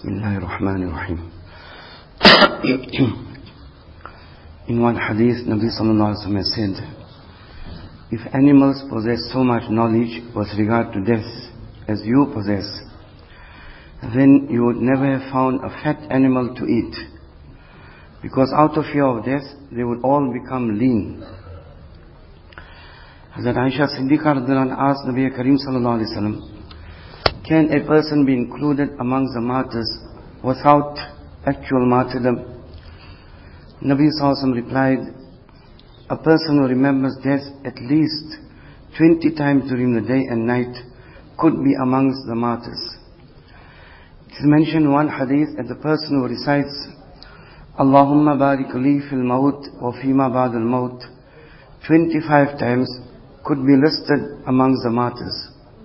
Bismillahir Rahmanir Rahim. In one hadith, Nabi Sallallahu Alaihi Wasallam said, if animals possess so much knowledge with regard to death as you possess, then you would never have found a fat animal to eat, because out of fear of death, they would all become lean. Hazrat Aisha Siddiqa radhiyallahu anha asked Nabi Kareem Sallallahu Alaihi Wasallam, can a person be included amongst the martyrs without actual martyrdom? Nabi Sallallahu Alaihi Wasallam replied, a person who remembers death at least 20 times during the day and night could be amongst the martyrs. It is mentioned in one hadith that the person who recites Allahumma barik li fil maut wa fima ba'd al maut 25 times could be listed amongst the martyrs.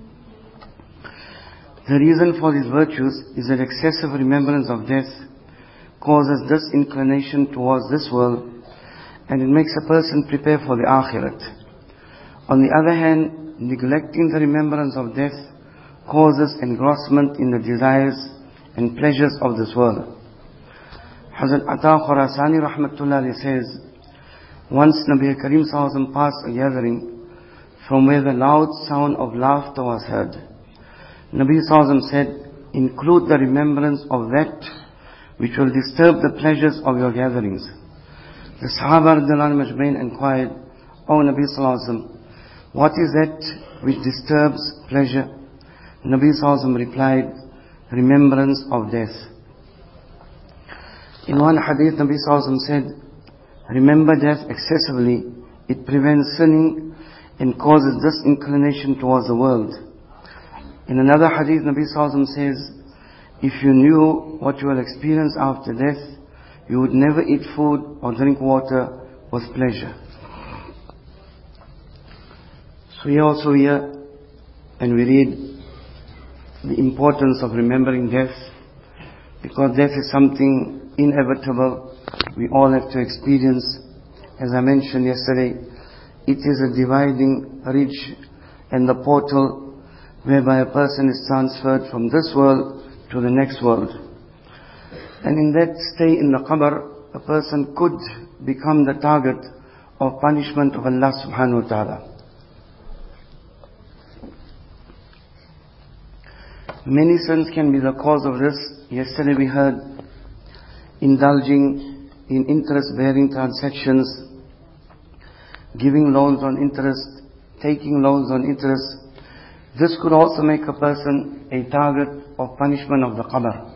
The reason for these virtues is that excessive remembrance of death causes disinclination towards this world, and it makes a person prepare for the akhirat. On the other hand, neglecting the remembrance of death causes engrossment in the desires and pleasures of this world. Hazrat Ata Khurasani rahmatullah says, once Nabi Kareem Sallallahu Alaihi Wasallam passed a gathering from where the loud sound of laughter was heard. Nabi Sallallahu Alaihi Wasallam said, include the remembrance of that which will disturb the pleasures of your gatherings. The Sahaba radhiyallahu anhum inquired, O Nabi Sallallahu Alaihi Wasallam, what is that which disturbs pleasure? Nabi Sallallahu Alaihi Wasallam replied, remembrance of death. In one hadith, Nabi Sallallahu Alaihi Wasallam said, remember death excessively, it prevents sinning and causes disinclination towards the world. In another hadith, Nabi Sallallahu Alaihi Wasallam says, if you knew what you will experience after death, you would never eat food or drink water with pleasure. So we also hear and we read the importance of remembering death, because death is something inevitable we all have to experience. As I mentioned yesterday, it is a dividing ridge and the portal whereby a person is transferred from this world to the next world. And in that stay in the qabr, a person could become the target of punishment of Allah subhanahu wa ta'ala. Many sins can be the cause of this. Yesterday we heard indulging in interest-bearing transactions, giving loans on interest, taking loans on interest. This could also make a person a target of punishment of the qabr.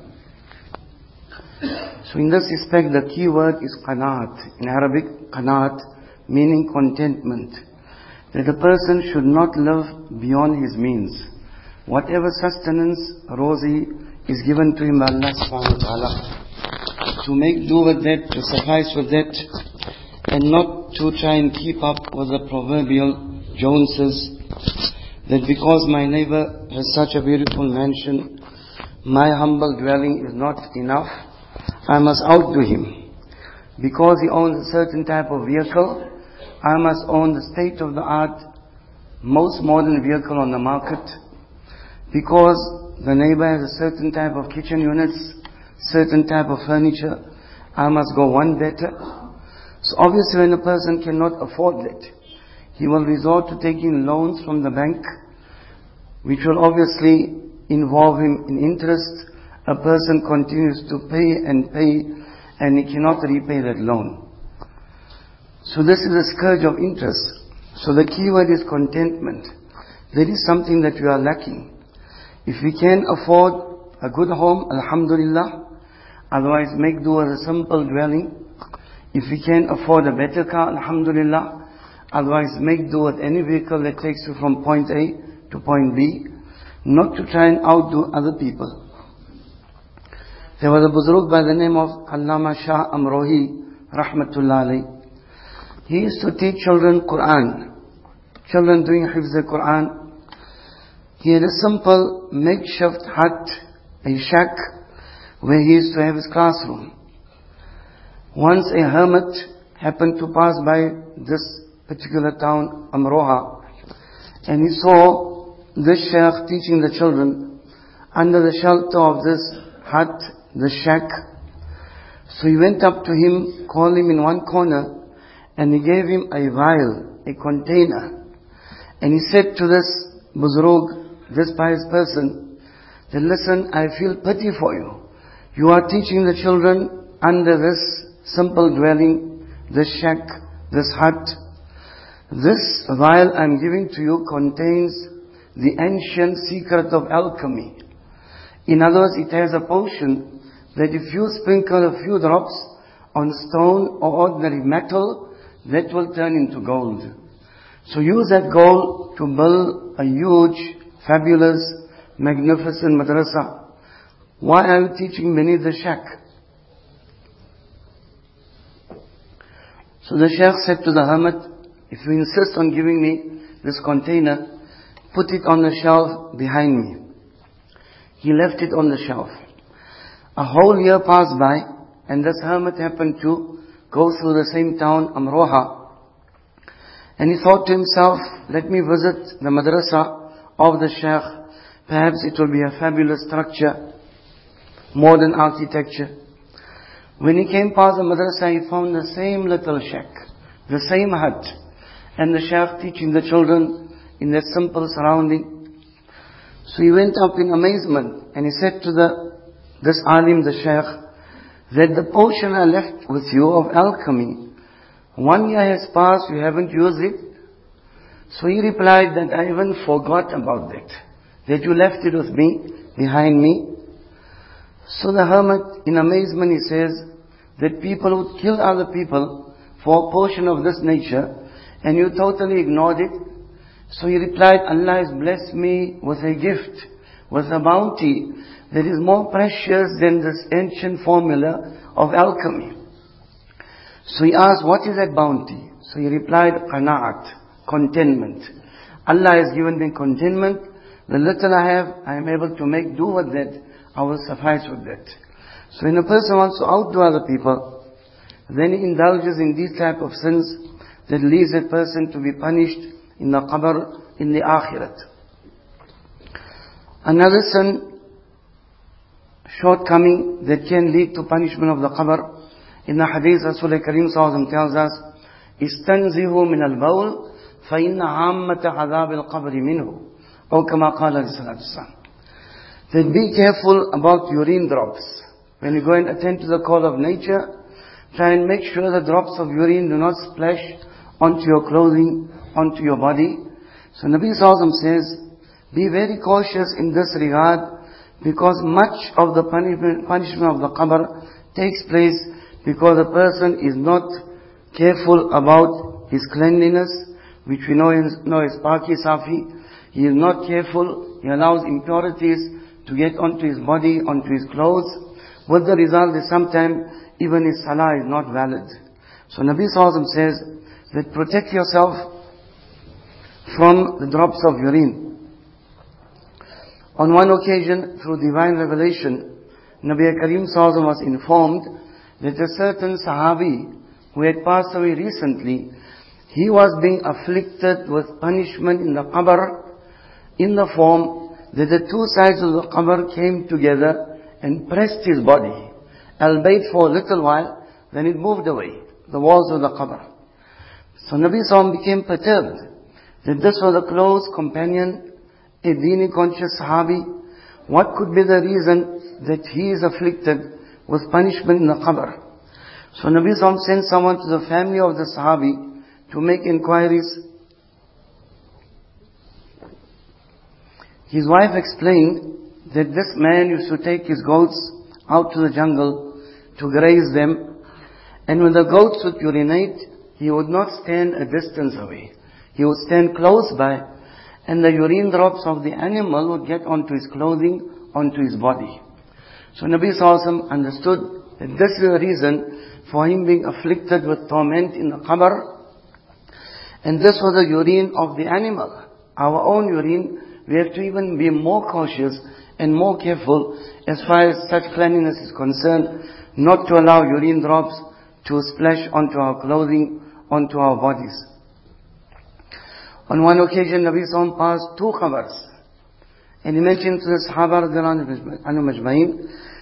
So in this respect, the key word is qanaat. In Arabic, qanaat meaning contentment. That a person should not live beyond his means. Whatever sustenance, rozi, is given to him by Allah subhanahu wa ta'ala, to make do with that, to suffice with that, and not to try and keep up with the proverbial Joneses, that because my neighbor has such a beautiful mansion, my humble dwelling is not enough, I must outdo him. Because he owns a certain type of vehicle, I must own the state-of-the-art, most modern vehicle on the market. Because the neighbor has a certain type of kitchen units, certain type of furniture, I must go one better. So obviously when a person cannot afford that, he will resort to taking loans from the bank, which will obviously involve him in interest. A person continues to pay and he cannot repay that loan. So this is a scourge of interest. So the key word is contentment. That is something that we are lacking. If we can afford a good home, alhamdulillah, otherwise make do with a simple dwelling. If we can afford a better car, alhamdulillah, otherwise make do with any vehicle that takes you from point A to point B, not to try and outdo other people. There was a Buzurg by the name of Allama Shah Amrohi, rahmatullah alayh. He used to teach children Quran. Children doing Hifz al-Quran. He had a simple makeshift hut, a shack, where he used to have his classroom. Once a hermit happened to pass by this particular town, Amroha, and he saw this sheikh teaching the children under the shelter of this hut, the shack. So he went up to him, called him in one corner, and he gave him a vial, a container. And he said to this Buzrug, this pious person, that listen, I feel pity for you. You are teaching the children under this simple dwelling, this shack, this hut. This vial I'm giving to you contains the ancient secret of alchemy. In other words, it has a potion that if you sprinkle a few drops on stone or ordinary metal, that will turn into gold. So use that gold to build a huge, fabulous, magnificent madrasa. Why are you teaching beneath the shack? So the Shaykh said to the hermit, if you insist on giving me this container, put it on the shelf behind me. He left it on the shelf. A whole year passed by, and this hermit happened to go through the same town, Amroha. And he thought to himself, let me visit the madrasa of the Shaykh. Perhaps it will be a fabulous structure, modern architecture. When he came past the madrasa, he found the same little shack, the same hut, and the Shaykh teaching the children in that simple surrounding. So he went up in amazement, and he said to this alim, the Shaykh, that the potion I left with you of alchemy, 1 year has passed, you haven't used it. So he replied that I even forgot about that you left it with me, behind me. So the hermit, in amazement, he says that people would kill other people for a portion of this nature, and you totally ignored it. So he replied, Allah has blessed me with a gift, with a bounty that is more precious than this ancient formula of alchemy. So he asked, what is that bounty? So he replied, qana'at, contentment. Allah has given me contentment. The little I have, I am able to make do with that. I will suffice with that. So when a person wants to outdo other people, then he indulges in these type of sins that leads that person to be punished in the qabr, in the akhirat. Another sin, shortcoming that can lead to punishment of the qabr. In the hadith, Rasulullah Kareem Sallallahu tells us, "Istanzihu min al-bawl, fa inna ammata adhab al-qabr minhu." Or kama qala sallallahu alaihi wasallam. That be careful about urine drops. When you go and attend to the call of nature, try and make sure the drops of urine do not splash onto your clothing, onto your body. So Nabi Sallallahu says, be very cautious in this regard, because much of the punishment of the qabr takes place because the person is not careful about his cleanliness, which we know is paki safi. He is not careful, he allows impurities to get onto his body, onto his clothes, with the result that sometimes even his salah is not valid. So Nabi Sallallahu says that protect yourself from the drops of urine. On one occasion, through divine revelation, Nabi Kareem Sallallahu was informed that a certain Sahabi who had passed away recently, he was being afflicted with punishment in the qabr, in the form that the two sides of the qabr came together and pressed his body, albeit for a little while, then it moved away, the walls of the qabr. So Nabi Sallallahu became perturbed that this was a close companion, a dini conscious Sahabi. What could be the reason that he is afflicted with punishment in the qabr? So Nabi Sallallahu sent someone to the family of the Sahabi to make inquiries. His wife explained that this man used to take his goats out to the jungle to graze them, and when the goats would urinate, he would not stand a distance away. He would stand close by, and the urine drops of the animal would get onto his clothing, onto his body. So Nabi Sallallahu understood that this is the reason for him being afflicted with torment in the qabr, and this was the urine of the animal. Our own urine, we have to even be more cautious and more careful as far as such cleanliness is concerned, not to allow urine drops to splash onto our clothing, onto our bodies. On one occasion, Nabi Sallallahu passed two qabrs, and he mentioned to the Sahaba Anhu Majma'in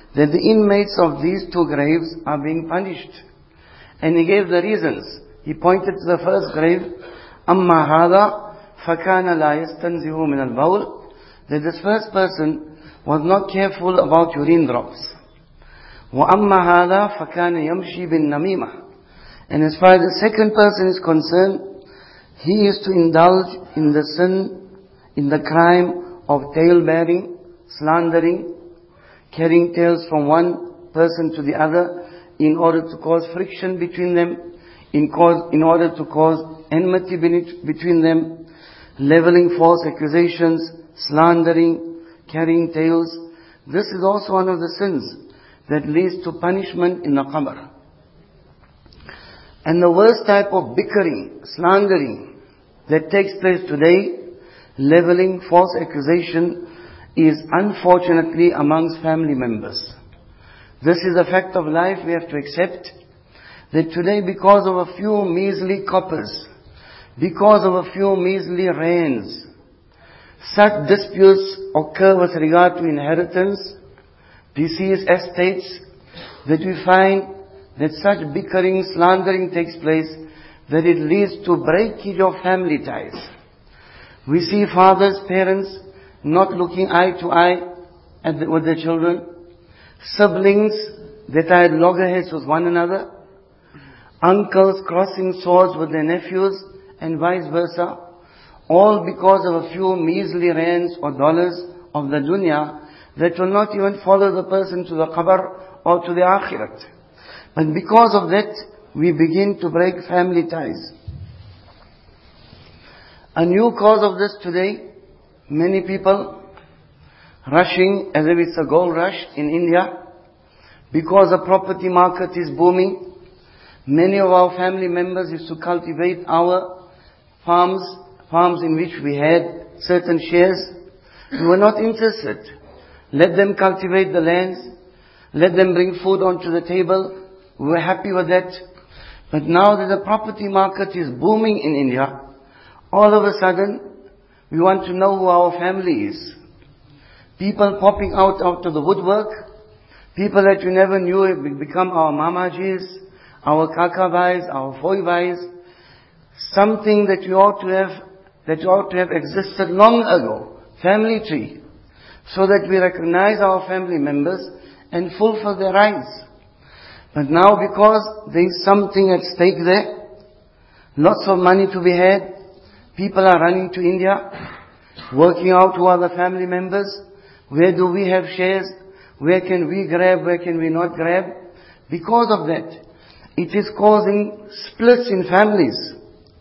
that the inmates of these two graves are being punished. And he gave the reasons. He pointed to the first grave, أَمَّا هَذَا فَكَانَ لَا يَسْتَنْزِهُ مِنَ الْبَوْلِ, that this first person was not careful about urine drops. وَأَمَّا هَذَا فَكَانَ يَمْشِي بِالنَّمِيمَةِ, and as far as the second person is concerned, he is to indulge in the sin, in the crime of tale-bearing, slandering, carrying tales from one person to the other in order to cause friction between them, in order to cause enmity between them, leveling false accusations, slandering, carrying tales. This is also one of the sins that leads to punishment in the qabr. And the worst type of bickering, slandering that takes place today, leveling false accusation, is unfortunately amongst family members. This is a fact of life. We have to accept that today, because of a few measly coppers, because of a few measly rands, such disputes occur with regard to inheritance, deceased estates, that we find that such bickering, slandering takes place, that it leads to breakage of family ties. We see fathers, parents not looking eye to eye with their children, siblings that are at loggerheads with one another, uncles crossing swords with their nephews, and vice versa, all because of a few measly rands or dollars of the dunya that will not even follow the person to the qabr or to the akhirat. But because of that, we begin to break family ties. A new cause of this today, many people rushing as if it's a gold rush in India, because the property market is booming. Many of our family members used to cultivate our farms in which we had certain shares. We were not interested. Let them cultivate the lands. Let them bring food onto the table. We were happy with that. But now that the property market is booming in India, all of a sudden, we want to know who our family is. People popping out of the woodwork. People that you never knew have become our mamajis, our kakabais, our foibais. Something that you ought to have existed long ago. Family tree. So that we recognize our family members and fulfill their rights. But now, because there is something at stake there, lots of money to be had, people are running to India, working out who are the family members, where do we have shares, where can we grab, where can we not grab. Because of that, it is causing splits in families.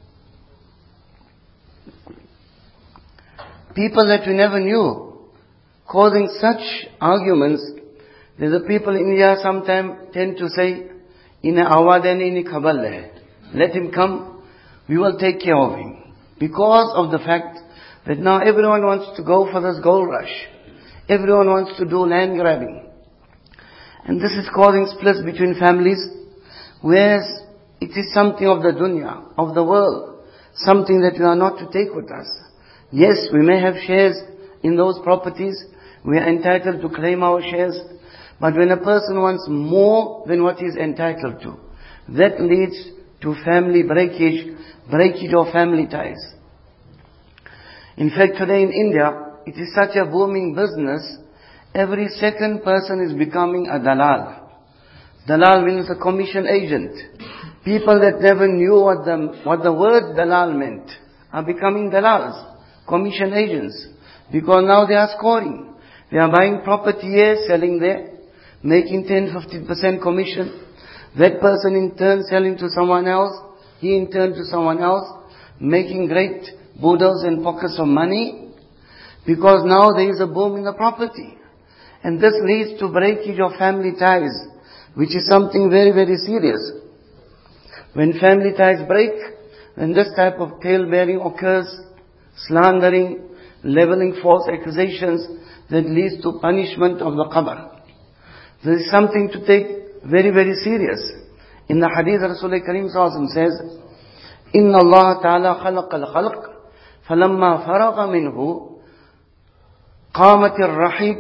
People that we never knew, causing such arguments. There's a people in India sometimes tend to say, "Ina awadani ni khabal hai." Let him come, we will take care of him. Because of the fact that now everyone wants to go for this gold rush. Everyone wants to do land grabbing. And this is causing splits between families, whereas it is something of the dunya, of the world, something that we are not to take with us. Yes, we may have shares in those properties. We are entitled to claim our shares. But when a person wants more than what he is entitled to, that leads to family breakage of family ties. In fact, today in India, it is such a booming business, every second person is becoming a dalal. Dalal means a commission agent. People that never knew what the word dalal meant are becoming dalals, commission agents. Because now they are scoring. They are buying property here, selling there, making 10-15% commission. That person in turn selling to someone else, he in turn to someone else, making great boodles and pockets of money, because now there is a boom in the property. And this leads to breakage of family ties, which is something very, very serious. When family ties break, then this type of tale-bearing occurs, slandering, leveling false accusations that leads to punishment of the qabr. This is something to take very, very serious. In the hadith, Rasulullah Kareem Sallallahu Alaihi Wasallam says, إِنَّ اللَّهَ تَعَالَى خَلَقَ الْخَلْقَ فَلَمَّا فَرَغَ مِنْهُ قَامَتِ الرَّحِيبِ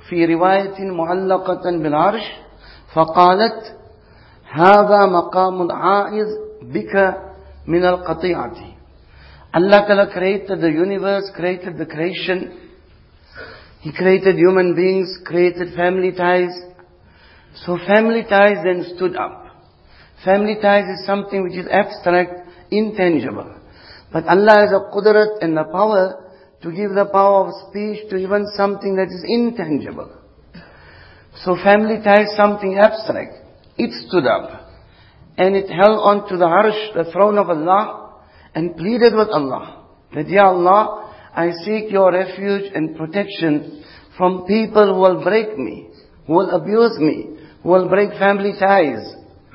في رواية معلقة بالعرش فقالت هذا مقام العائذ بك من القطيعة. Allah Ta'ala created the universe, created the creation. He created human beings, created family ties. So family ties then stood up. Family ties is something which is abstract, intangible. But Allah has a qudrat and the power to give the power of speech to even something that is intangible. So family tie is something abstract. It stood up and it held on to the arsh, the throne of Allah, and pleaded with Allah that, Ya Allah, I seek your refuge and protection from people who will break me, who will abuse me, who will break family ties.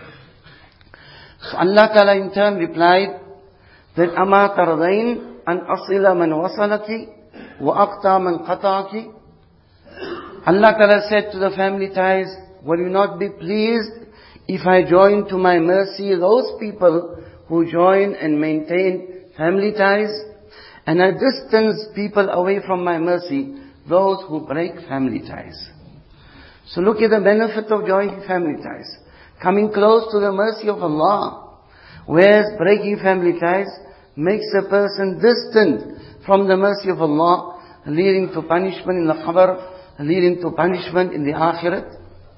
So Allah Ta'ala in turn replied that أَمَا تَرْضَيْنَ أَنْ أَصِلَ مَنْ وَصَلَكِ وَأَقْطَعَ مَنْ قَطَعَكِ. Allah Ta'ala said to the family ties, will you not be pleased if I join to my mercy those people who join and maintain family ties, and I distance people away from my mercy, those who break family ties. So look at the benefit of joining family ties. Coming close to the mercy of Allah. Whereas breaking family ties makes a person distant from the mercy of Allah, leading to punishment in the qabr, leading to punishment in the akhirat.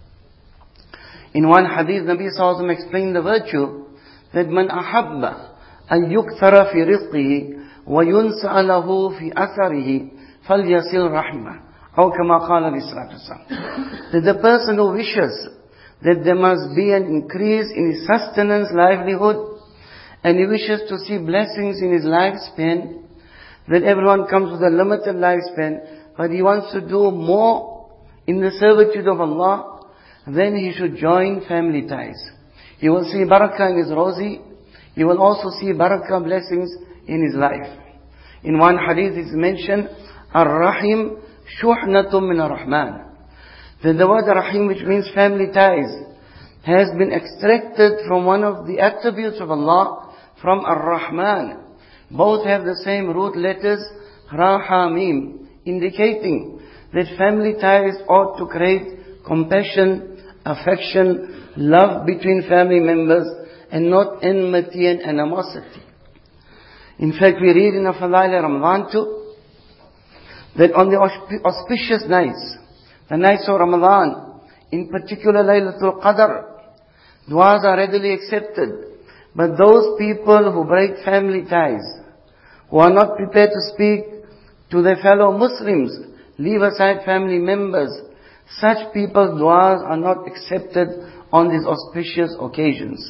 In one hadith, Nabi Sallallahu Alaihi Wasallam explained the virtue that man ahabba an yukthara fi rizqihi wa yunsa'a lahu fi atharihi falyasil rahimah. Aw kama qala alayhi salatu wasalam. That the person who wishes that there must be an increase in his sustenance, livelihood, and he wishes to see blessings in his lifespan, that everyone comes with a limited lifespan, but he wants to do more in the servitude of Allah, then he should join family ties. He will see barakah in his rozi. He will also see barakah blessings in his life. In one hadith it is mentioned, Ar-Rahim shuhnatum min ar-Rahman. That the word Rahim, which means family ties, has been extracted from one of the attributes of Allah, from Ar-Rahman. Both have the same root letters, Rahamim, indicating that family ties ought to create compassion, affection, love between family members, and not enmity and animosity. In fact, we read in Fadail Ramadan too, that on the auspicious nights, the nights of Ramadan, in particular Laylatul Qadr, du'as are readily accepted. But those people who break family ties, who are not prepared to speak to their fellow Muslims, leave aside family members, such people's du'as are not accepted on these auspicious occasions.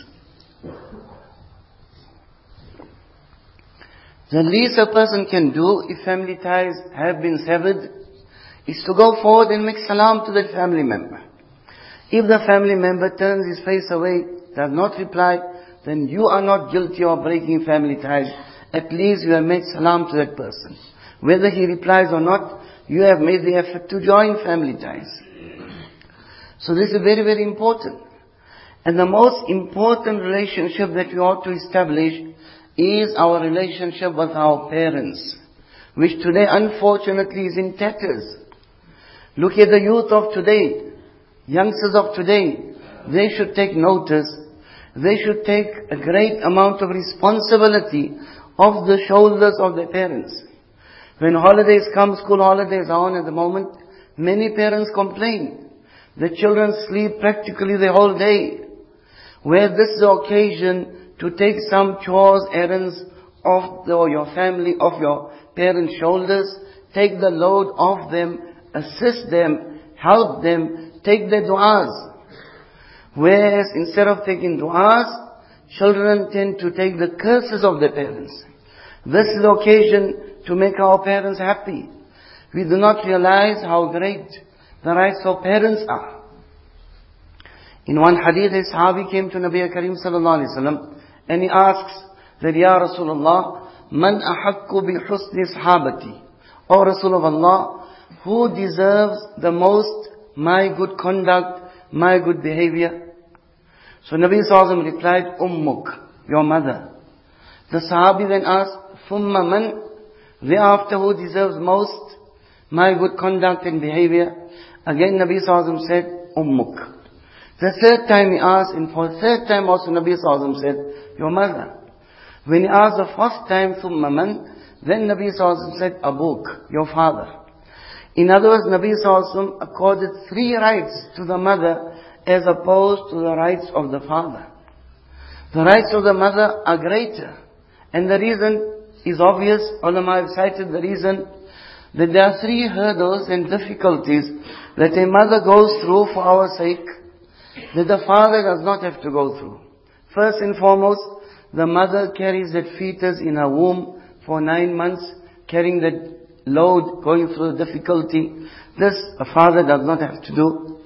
The least a person can do if family ties have been severed is to go forward and make salam to that family member. If the family member turns his face away, does not reply, then you are not guilty of breaking family ties. At least you have made salam to that person. Whether he replies or not, you have made the effort to join family ties. So this is very, very important. And the most important relationship that we ought to establish is our relationship with our parents, which today unfortunately is in tatters. Look at the youth of today, youngsters of today. They should take notice. They should take a great amount of responsibility off the shoulders of their parents. When holidays come, school holidays are on at the moment, many parents complain. The children sleep practically the whole day. Where this is the occasion to take some chores, errands off your family, off your parents' shoulders, take the load off them, assist them, help them, take their du'as. Whereas instead of taking du'as, children tend to take the curses of their parents. This is the occasion to make our parents happy. We do not realize how great the rights of parents are. In one hadith, a sahabi came to Nabi Karim sallallahu alaihi wasallam and he asks that, Ya Rasulullah, man ahakku bi husni sahabati? O Rasulullah, who deserves the most my good conduct, my good behavior? So Nabi sallallahu alaihi wasallam replied, Ummuk, your mother. The sahabi then asked, Thumma man? Thereafter, who deserves most my good conduct and behavior? Again Nabi Sallallahu Alaihi Wasallam said, Ummuk. The third time he asked, and for the third time also Nabi Sallallahu Alaihi Wasallam said, your mother. When he asked the first time, Thumma man, then Nabi Sallallahu Alaihi Wasallam said, Abuk, your father. In other words, Nabi Sallallahu Alaihi Wasallam accorded 3 rights to the mother as opposed to the rights of the father. The rights of the mother are greater. And the reason is obvious. Ulama have cited the reason that there are 3 hurdles and difficulties that a mother goes through for our sake, that the father does not have to go through. First and foremost, the mother carries that fetus in her womb for 9 months, carrying that load, going through the difficulty. This a father does not have to do.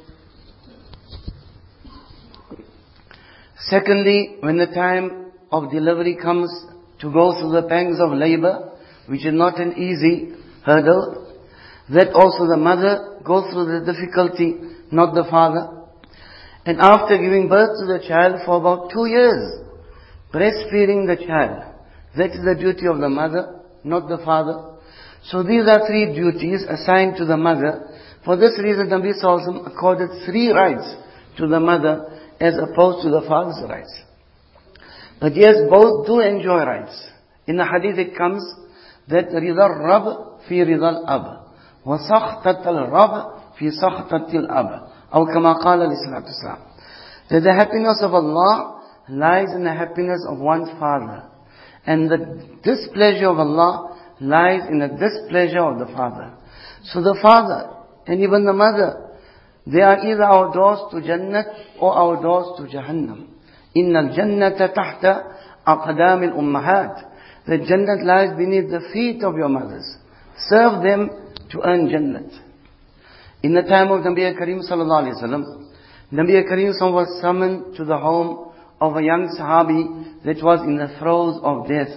Secondly, when the time of delivery comes, to go through the pangs of labor, which is not an easy hurdle, that also the mother goes through the difficulty, not the father. And after giving birth to the child for about 2 years, breastfeeding the child, that is the duty of the mother, not the father. So these are 3 duties assigned to the mother. For this reason, Nabi Sallallahu Alaihi Wasallam accorded 3 rights to the mother as opposed to the father's rights. But yes, both do enjoy rights. In the hadith it comes that رِضَى الرَّبْ فِي رِضَى الْأَبْ وَسَخْطَةَ الرَّبْ فِي سَخْطَةِ الْأَبْ أو كما قال عليه الصلاة والسلام. That the happiness of Allah lies in the happiness of one's father. And the displeasure of Allah lies in the displeasure of the father. So the father and even the mother, they are either our doors to Jannat or our doors to Jahannam. إِنَّ الْجَنَّةَ تَحْتَ أَقْدَامِ الْأُمَّهَاتِ. The Jannat lies beneath the feet of your mothers. Serve them to earn Jannat. In the time of Nabi Kareem Sallallahu Alaihi Wasallam, Nabi Kareem was summoned to the home of a young Sahabi that was in the throes of death.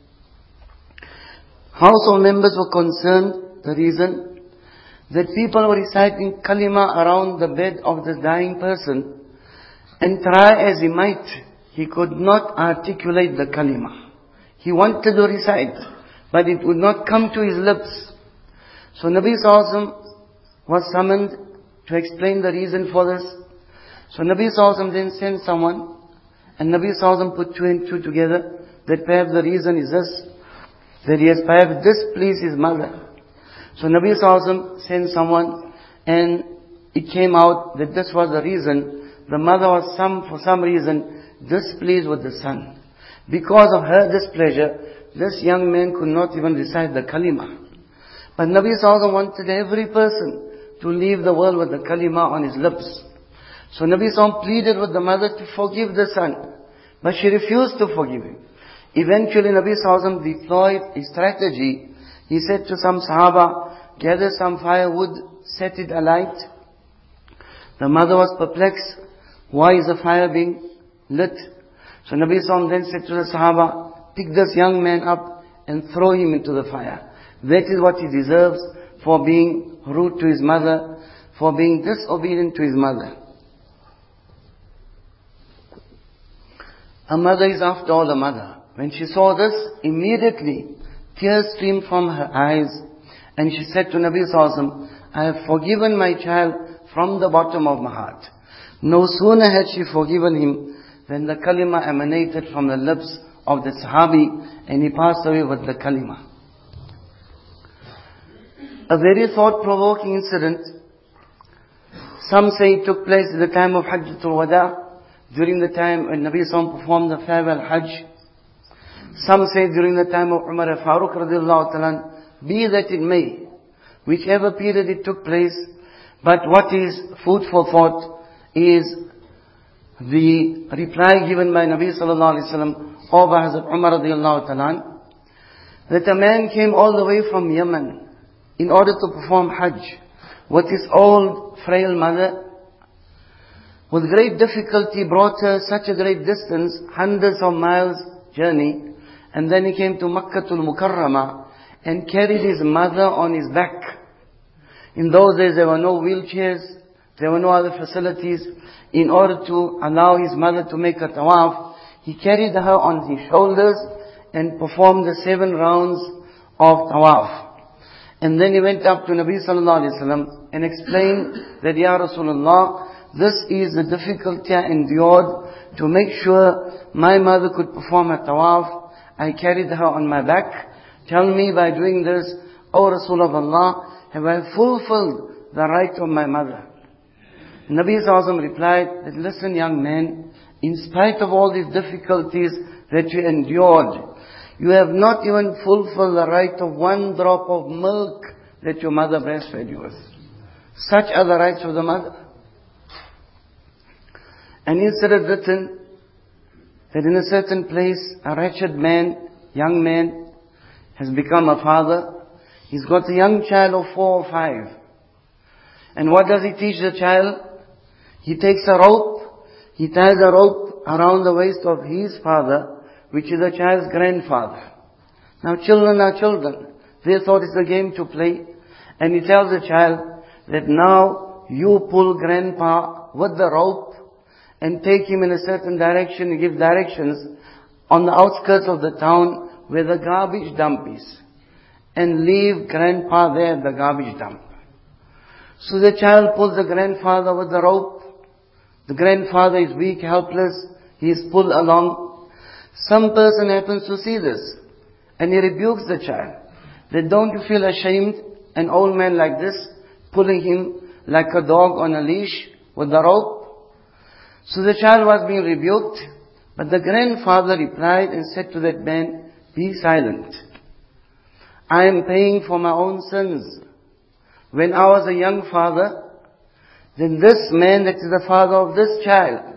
Household members were concerned, the reason that people were reciting kalima around the bed of the dying person, and try as he might, he could not articulate the kalima. He wanted to recite, but it would not come to his lips. So Nabi Sallallahu Alaihi Wasallam was summoned to explain the reason for this. So Nabi Sallallahu Alaihi Wasallam then sent someone, and Nabi Sallallahu Alaihi Wasallam put 2 and 2 together, that perhaps the reason is this, that he has perhaps displeased his mother. So Nabi Sallallahu Alaihi Wasallam sent someone, and it came out that this was the reason. The mother was for some reason displeased with the son. Because of her displeasure, this young man could not even recite the kalima. But Nabi Sallallahu Alaihi Wasallam wanted every person to leave the world with the kalima on his lips. So Nabi Sallallahu Alaihi Wasallam pleaded with the mother to forgive the son, but she refused to forgive him. Eventually Nabi Sallallahu Alaihi Wasallam deployed a strategy. He said to some Sahaba, gather some firewood, set it alight. The mother was perplexed. Why is the fire being lit? So Nabi Sallallahu Alaihi Wasallam then said to the Sahaba, pick this young man up and throw him into the fire. That is what he deserves for being rude to his mother, for being disobedient to his mother. A mother is after all a mother. When she saw this, immediately tears streamed from her eyes, and she said to Nabi Sallallahu Alaihi Wasallam, I have forgiven my child from the bottom of my heart. No sooner had she forgiven him than the kalima emanated from the lips of the Sahabi, and he passed away with the kalima. A very thought-provoking incident. Some say it took place at the time of Hajjatul Wada, during the time when Nabi Sallallahu Alaihi Wasallam performed the farewell Hajj. Some say during the time of Umar Farooq radiallahu ta'ala. Be that it may, whichever period it took place, but what is food for thought is the reply given by Nabi Sallallahu Alaihi Wasallam over Hazrat Umar radiallahu ta'ala, that a man came all the way from Yemen in order to perform Hajj with his old frail mother. With great difficulty brought her such a great distance, hundreds of miles journey, and then he came to Makkatul Mukarramah and carried his mother on his back. In those days there were no wheelchairs, there were no other facilities. In order to allow his mother to make a tawaf, he carried her on his shoulders and performed the 7 rounds of tawaf. And then he went up to Nabi Sallallahu Alaihi Wasallam and explained that, Ya Rasulullah, this is the difficulty I endured to make sure my mother could perform a tawaf. I carried her on my back. Tell me, by doing this, O Rasul of Allah, have I fulfilled the right of my mother? Nabi Sallallahu Alaihi Wasallam replied that, listen young man, in spite of all these difficulties that you endured, you have not even fulfilled the right of one drop of milk that your mother breastfed you with. Such are the rights of the mother. And instead of written that in a certain place a wretched man, young man, has become a father. He's got a young child of 4 or 5. And what does he teach the child? He takes a rope, he ties a rope around the waist of his father, which is the child's grandfather. Now children are children. They thought it's a game to play. And he tells the child that now you pull grandpa with the rope and take him in a certain direction and give directions on the outskirts of the town where the garbage dump is. And leave grandpa there at the garbage dump. So the child pulls the grandfather with the rope. The grandfather is weak, helpless. He is pulled along. Some person happens to see this. And he rebukes the child. That, don't you feel ashamed, an old man like this, pulling him like a dog on a leash with the rope? So the child was being rebuked. But the grandfather replied and said to that man, be silent. I am paying for my own sins. When I was a young father, then this man that is the father of this child,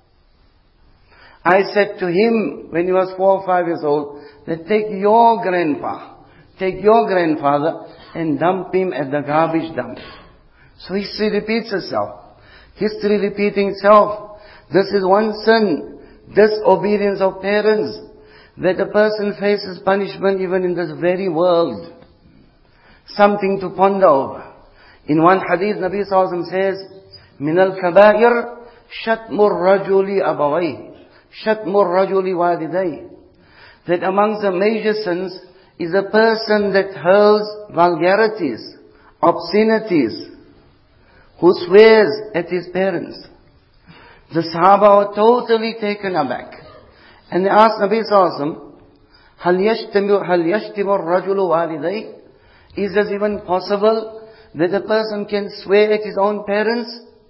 I said to him when he was 4 or 5 years old, that take your grandpa, take your grandfather and dump him at the garbage dump. So history repeats itself. History repeating itself. This is one sin, disobedience of parents, that a person faces punishment even in this very world. Something to ponder over. In one hadith, Nabi Sallallahu Alaihi Wasallam says, min al-kabair shatmur rajuli abawayh, shatmur rajuli walidayh. That amongst the major sins is a person that hurls vulgarities, obscenities, who swears at his parents. The Sahaba were totally taken aback. And they asked Nabi Sallallahu Alaihi Wasallam, hal yashtimu ar-rajulu walidayh? Is this even possible that a person can swear at his own parents?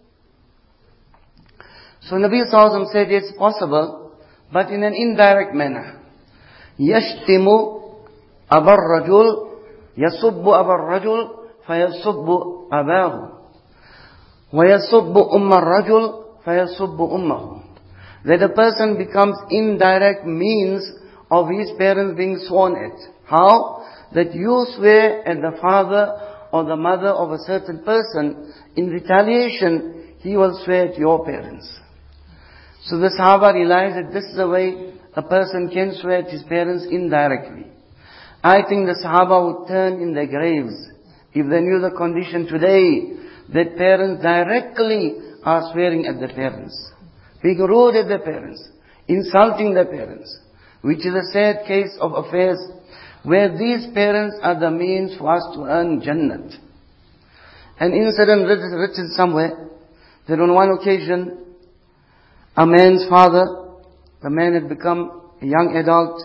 So Nabi Sallallahu Alaihi Wasallam said it's possible, but in an indirect manner. Yashtimu abar rajul, yasubbu abar rajul, fayasubbu abahu. وَيَصُبُّ أُمَّ الرَّجُلِ فَيَصُبُّ أُمَّهُ. That a person becomes indirect means of his parents being sworn at. How? That you swear at the father or the mother of a certain person. In retaliation, he will swear at your parents. So the Sahaba realized that this is the way a person can swear at his parents indirectly. I think the Sahaba would turn in their graves if they knew the condition today, that parents directly are swearing at their parents, being rude at their parents, insulting their parents, which is a sad case of affairs where these parents are the means for us to earn Jannat. An incident written somewhere that on one occasion a man's father, the man had become a young adult,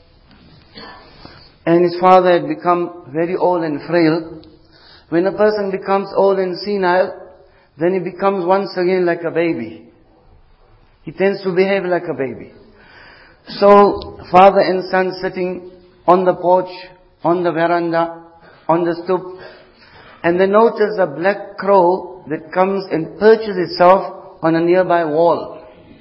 and his father had become very old and frail. When a person becomes old and senile, then he becomes once again like a baby. He tends to behave like a baby. So, father and son sitting on the porch, on the veranda, on the stoop, and they notice a black crow that comes and perches itself on a nearby wall.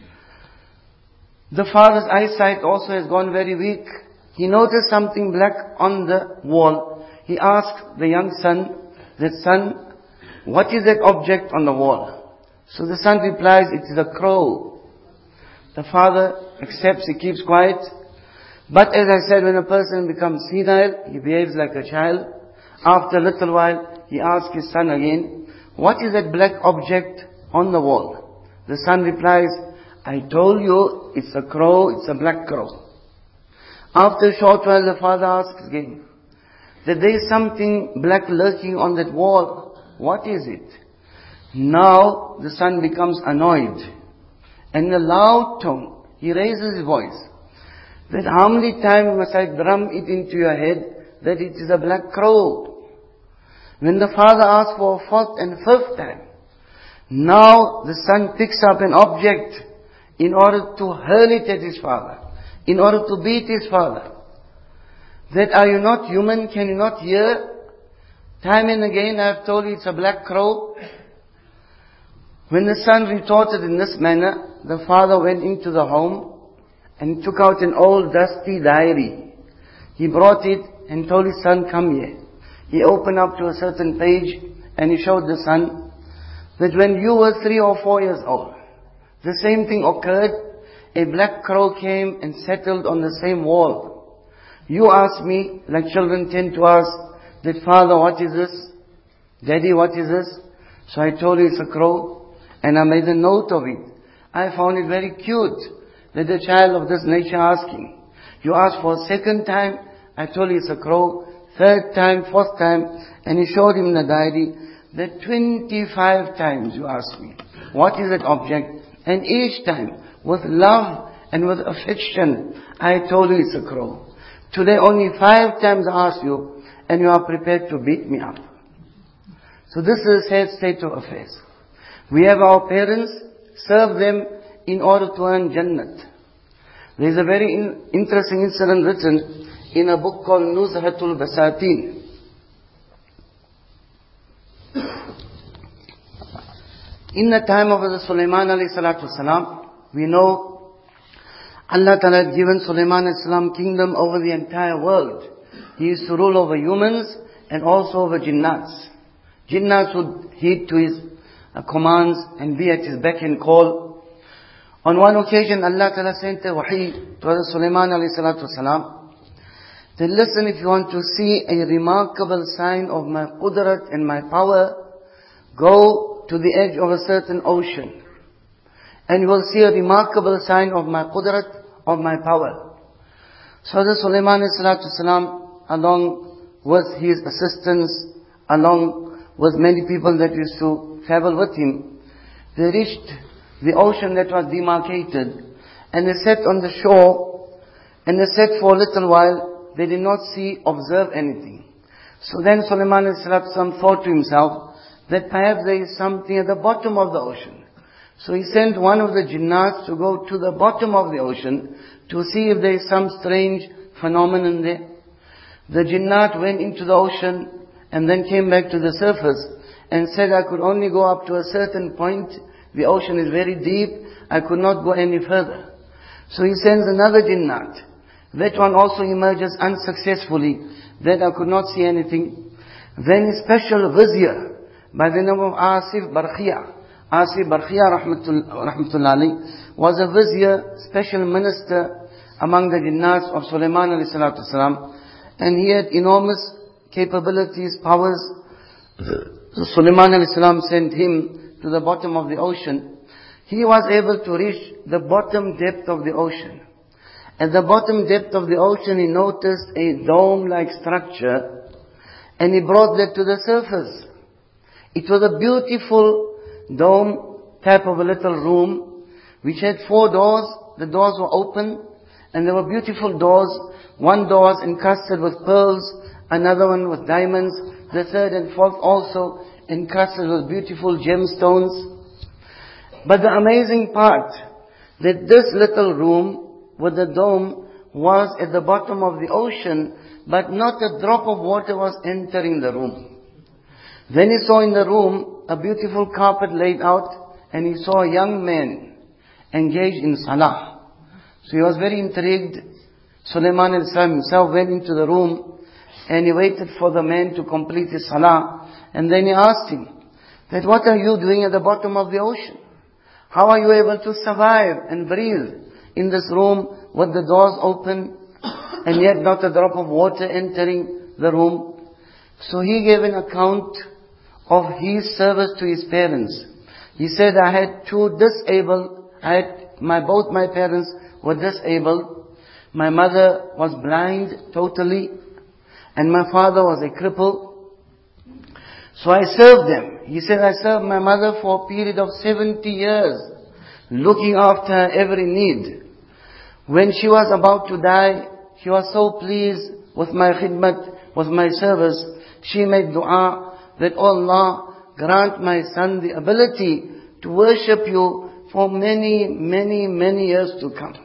The father's eyesight also has gone very weak. He noticed something black on the wall. He asked the young son, that son, what is that object on the wall? So the son replies, it is a crow. The father accepts, he keeps quiet. But as I said, when a person becomes senile, he behaves like a child. After a little while, he asks his son again, what is that black object on the wall? The son replies, I told you, it's a crow, it's a black crow. After a short while, the father asks again, that there is something black lurking on that wall. What is it? Now the son becomes annoyed. And in a loud tone, he raises his voice. That how many times must I drum it into your head that it is a black crow? When the father asks for a fourth and fifth time, now the son picks up an object in order to hurl it at his father, in order to beat his father. That are you not human? Can you not hear? Time and again I have told you it's a black crow. When the son retorted in this manner, the father went into the home and took out an old dusty diary. He brought it and told his son, come here. He opened up to a certain page and he showed the son that when you were 3 or 4 years old, the same thing occurred. A black crow came and settled on the same wall. You asked me, like children tend to ask, that father, what is this? Daddy, what is this? So I told you it's a crow and I made a note of it. I found it very cute that the child of this nature asking. You asked for a second time, I told you it's a crow. Third time, fourth time, and he showed him in the diary that 25 times you asked me, what is that object? And each time, with love and with affection, I told you it's a crow. Today only 5 times I asked you, and you are prepared to beat me up. So this is a sad state of affairs. We have our parents, serve them in order to earn Jannat. There is a very interesting incident written in a book called Nuzhatul Basatin. In the time of Sulaiman alayhi salatu salam, we know Allah Ta'ala had given Sulaiman alayhi salam kingdom over the entire world. He used to rule over humans and also over jinnats. Jinnats would heed to his commands and be at his beck and call. On one occasion, Allah Ta'ala sent a wahi to Sulaiman alayhi salatu salam. Then listen, if you want to see a remarkable sign of my qudrat and my power, go to the edge of a certain ocean. And you will see a remarkable sign of my qudrat, of my power. So the Sulaiman salam, along with his assistants, along with many people that used to travel with him, they reached the ocean that was demarcated. And they sat on the shore, and they sat for a little while. They did not observe anything. So then Sulaiman thought to himself that perhaps there is something at the bottom of the ocean. So he sent one of the jinnats to go to the bottom of the ocean to see if there is some strange phenomenon there. The jinnat went into the ocean and then came back to the surface and said, I could only go up to a certain point. The ocean is very deep. I could not go any further. So he sends another jinnat. That one also emerges unsuccessfully. That I could not see anything. Then a special vizier by the name of Asif Barkhia. Asif Barkhia rahmatullahi was a vizier, special minister among the jinnats of Sulaiman alayhi salatu salam. And he had enormous capabilities, powers. So Sulaiman alayhi salam sent him to the bottom of the ocean. He was able to reach the bottom depth of the ocean. At the bottom depth of the ocean, he noticed a dome-like structure, and he brought that to the surface. It was a beautiful dome type of a little room, which had 4 doors. The doors were open, and there were beautiful doors. One door was encrusted with pearls, another one with diamonds, the third and fourth also encrusted with beautiful gemstones. But the amazing part, that this little room with the dome was at the bottom of the ocean, but not a drop of water was entering the room. Then he saw in the room a beautiful carpet laid out, and he saw a young man engaged in salah. So he was very intrigued. Sulaiman himself went into the room and he waited for the man to complete his salah. And then he asked him, that what are you doing at the bottom of the ocean? How are you able to survive and breathe in this room with the doors open and yet not a drop of water entering the room? So he gave an account of his service to his parents. He said, I had both my parents were disabled. My mother was blind totally, and my father was a cripple. So I served them. He said, I served my mother for a period of 70 years, looking after her every need. When she was about to die, she was so pleased with my khidmat, with my service. She made dua that, oh Allah, grant my son the ability to worship you for many, many, many years to come.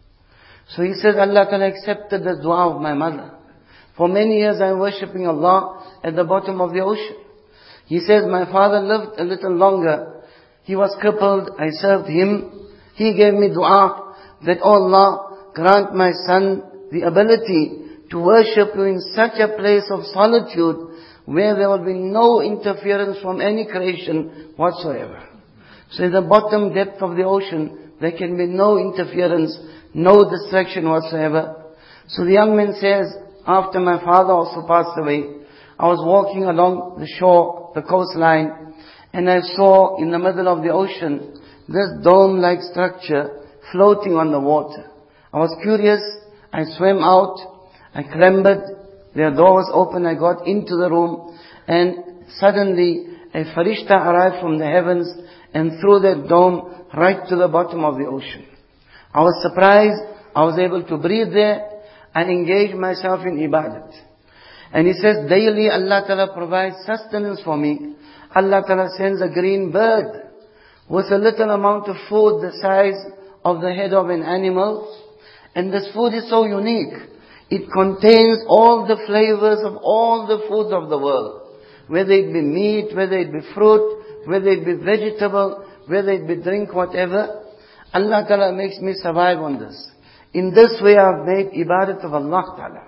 So he says, Allah Ta'ala accepted the dua of my mother. For many years I am worshipping Allah at the bottom of the ocean. He says, my father lived a little longer. He was crippled. I served him. He gave me dua that, oh Allah, grant my son the ability to worship you in such a place of solitude where there will be no interference from any creation whatsoever. So in the bottom depth of the ocean, there can be no interference, no distraction whatsoever. So the young man says, after my father also passed away, I was walking along the shore, the coastline, and I saw in the middle of the ocean this dome-like structure floating on the water. I was curious. I swam out. I clambered. The door was open. I got into the room, and suddenly a farishta arrived from the heavens and threw that dome right to the bottom of the ocean. I was surprised. I was able to breathe there and engage myself in ibadat. And he says, daily Allah Ta'ala provides sustenance for me. Allah Ta'ala sends a green bird with a little amount of food the size of the head of an animal. And this food is so unique. It contains all the flavors of all the foods of the world. Whether it be meat, whether it be fruit, whether it be vegetable, whether it be drink, whatever. Allah Ta'ala makes me survive on this. In this way I have made ibadat of Allah Ta'ala.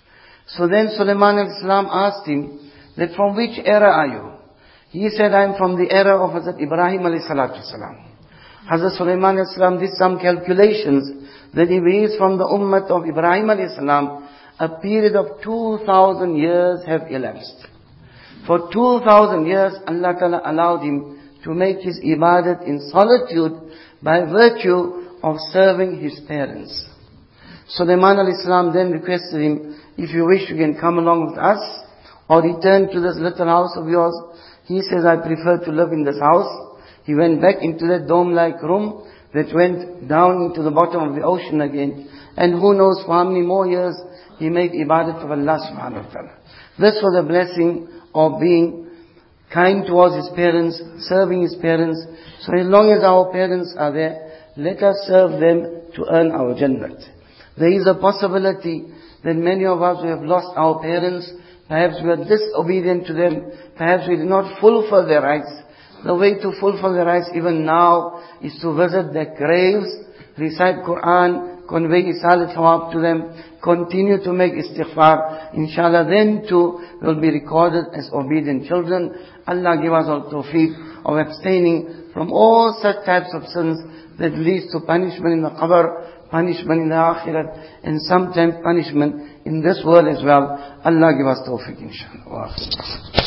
So then Sulaiman al-Islam asked him that from which era are you? He said, I am from the era of Hazrat Ibrahim alayhi salatu salam. Hazrat Sulaiman al-Islam did some calculations that if he is from the ummah of Ibrahim alayhi salam, a period of 2,000 years have elapsed. For 2,000 years Allah Ta'ala allowed him to make his ibadat in solitude by virtue of serving his parents. Sulaiman al-Islam then requested him, if you wish you can come along with us or return to this little house of yours. He says, I prefer to live in this house. He went back into that dome-like room that went down into the bottom of the ocean again. And who knows for how many more years he made ibadat of Allah subhanahu wa ta'ala. This was a blessing of being kind towards his parents, serving his parents. So as long as our parents are there, let us serve them to earn our Jannat. There is a possibility that many of us who have lost our parents, perhaps we are disobedient to them, perhaps we did not fulfill their rights. The way to fulfill their rights even now is to visit their graves, recite Quran, convey Isalat Thawab to them, continue to make istighfar. Inshallah then too will be recorded as obedient children. Allah give us all tawfiq of abstaining from all such types of sins that leads to punishment in the qabr, punishment in the akhirat, and sometimes punishment in this world as well. Allah give us tawfiq inshallah.